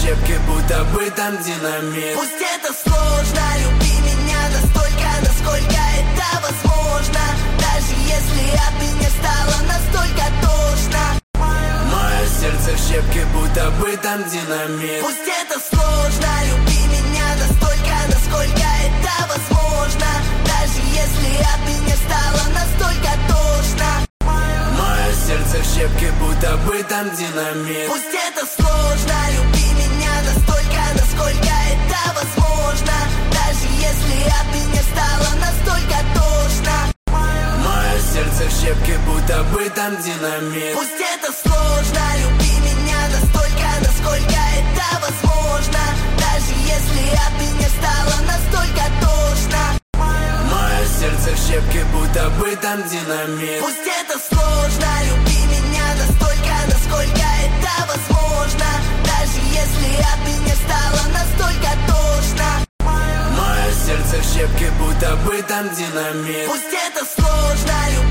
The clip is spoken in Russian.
щепки, будто бы там динамит. Пусть это сложно, люби меня настолько, насколько это возможно. Даже если от меня стало настолько тошно. Мое сердце в щепки, будто бы там динамит. Пусть это сложно, люби меня настолько, насколько это возможно. Даже если от меня стало настолько тошно. Мое сердце в щепки, будто бы там динамит. Пусть это сложно, люби меня настолько, насколько это возможно. Даже если от меня стало настолько тошно. Мое сердце в щепки, будто бы там динамит. Пусть это сложно, люби меня настолько, насколько это возможно. Даже если от меня стало настолько тошно. Мое сердце в щепки, будто бы там динамит. Пусть это сложно, люби меня настолько, насколько это возможно. Даже если от меня стало настолько тошно. Мое сердце в щепки, будто бы там динамит. Пусть это сложно, люби